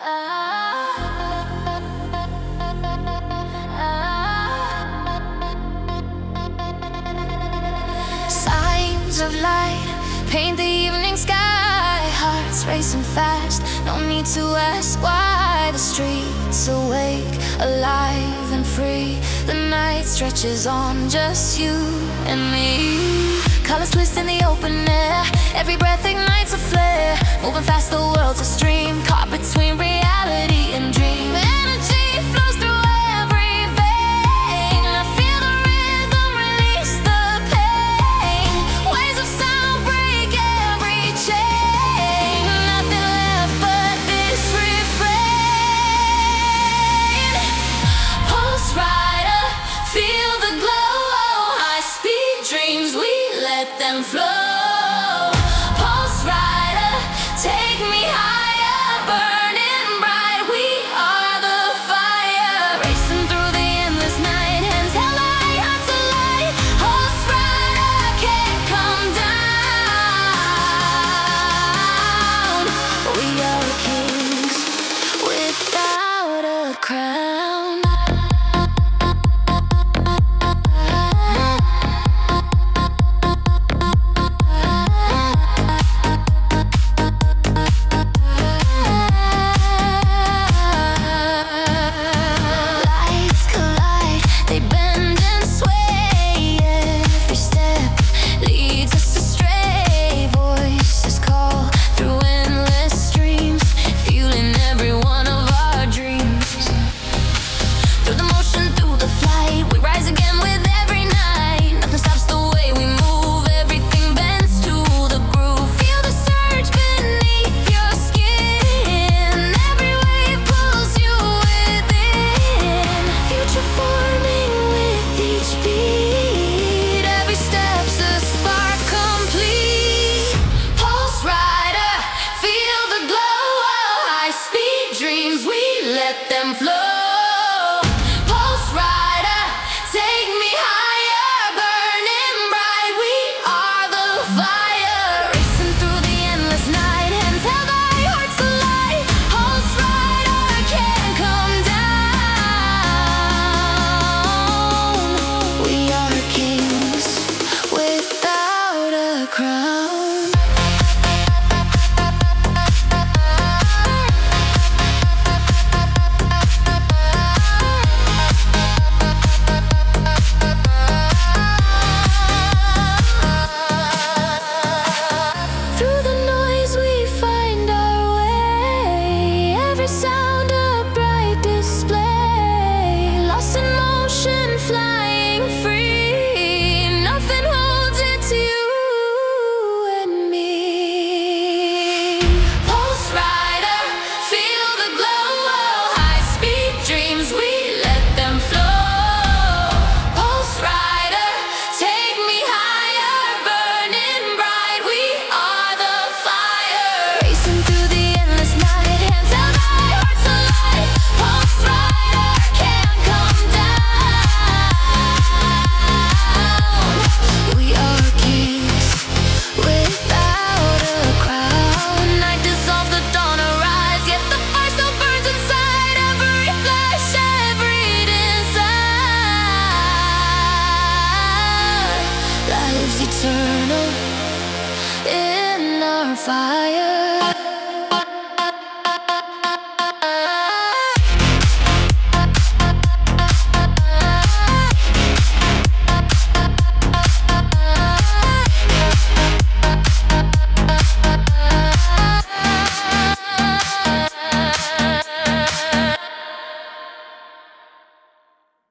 Signs of light paint the evening sky. Hearts racing fast, no need to ask why. The streets awake, alive and free. The night stretches on, just you and me. Colors twist in the open air, every breath ignites a flare. Moving fast, the world's a stream, caught between reality and dream. Energy flows through every vein. I feel the rhythm release the pain. Waves of sound break every chain. Nothing left but this refrain. Pulse rider, feel the glow. High speed dreams, we let them flow. Pulse rider, take me higher, burning bright. We are the fire, racing through the endless night. Hands held high, hearts alight. Pulse rider, can't come down. We are kings without a crown. Dreams, we let them flow. Pulse rider, take me higher, burning bright. We are the fire, racing through the endless night. Hands held high, hearts alight. Pulse rider, can't come down. We are kings without a crown. Eternal in our fire.